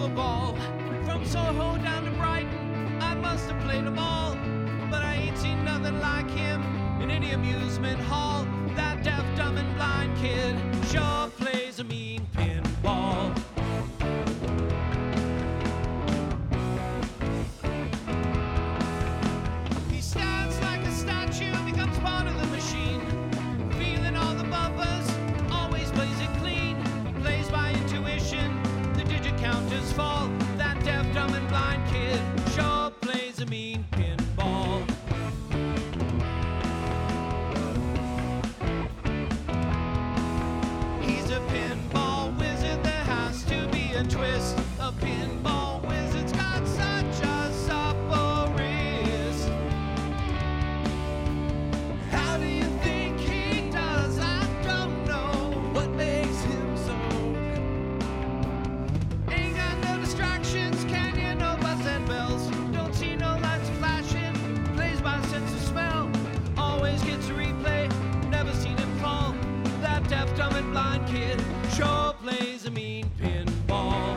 a ball. From Soho down to Brighton, I must have played them all. But I ain't seen nothing like him in any amusement hall. That deaf, dumb, and blind kid sure plays a mean pinball. He stands like a statue, becomes part of the machine. Feeling all the bumpers, always plays it clean. Plays by intuition, the digit counters fall. That deaf, dumb, and blind kid sure plays a mean pinball. He's a pinball wizard, there has to be a twist. A pinball wizard's got such a supple wrist. How do you think he does? I don't know what makes him so. Ain't got no distractions, can you? No buzz and bells. Don't see no lights flashing. Plays by sense of smell. Always gets a replay. Never seen him fall. That deaf, dumb, and blind kid sure plays a mean pinball.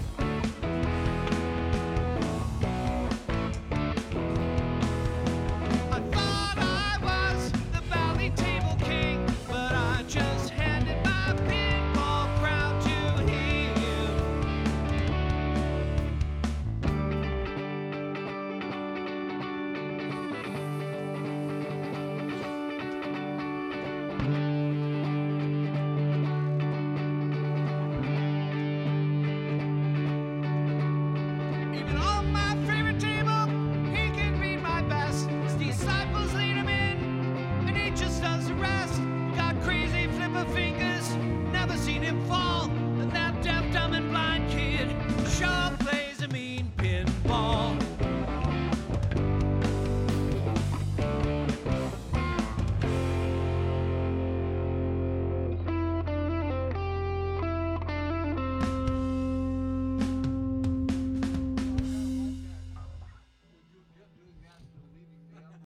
I thought I was the Valley Table King, but I just handed my pinball crown to him.